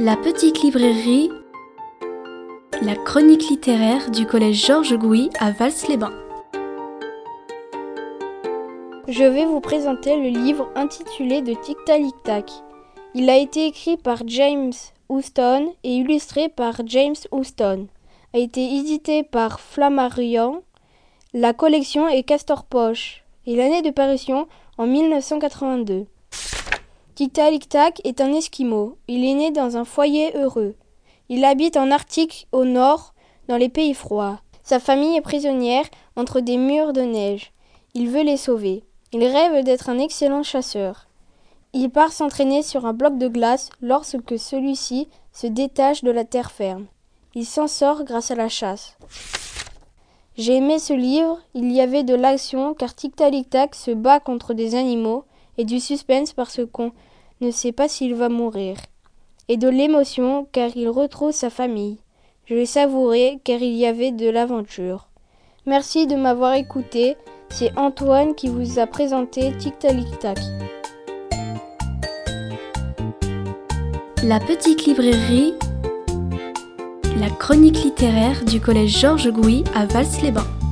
La petite librairie, la chronique littéraire du collège Georges Gouy à Vals-les-Bains. Je vais vous présenter le livre intitulé de Tic-Tac-Tic-Tac. Il a été écrit par James Huston et illustré par James Huston. A été édité par Flammarion. La collection est Castor Poche et l'année de parution en 1982. Tic-Tac-Tic-Tac est un Esquimau. Il est né dans un foyer heureux. Il habite en Arctique au nord, dans les pays froids. Sa famille est prisonnière entre des murs de neige. Il veut les sauver. Il rêve d'être un excellent chasseur. Il part s'entraîner sur un bloc de glace lorsque celui-ci se détache de la terre ferme. Il s'en sort grâce à la chasse. J'ai aimé ce livre, il y avait de l'action car Tic-Tac-Tic-Tac se bat contre des animaux et du suspense parce qu'on ne sait pas s'il va mourir. Et de l'émotion car il retrouve sa famille. Je l'ai savouré car il y avait de l'aventure. Merci de m'avoir écouté, c'est Antoine qui vous a présenté Tic-Tac-Tic-Tac. La petite librairie, la chronique littéraire du collège Georges Gouy à Vals-les-Bains.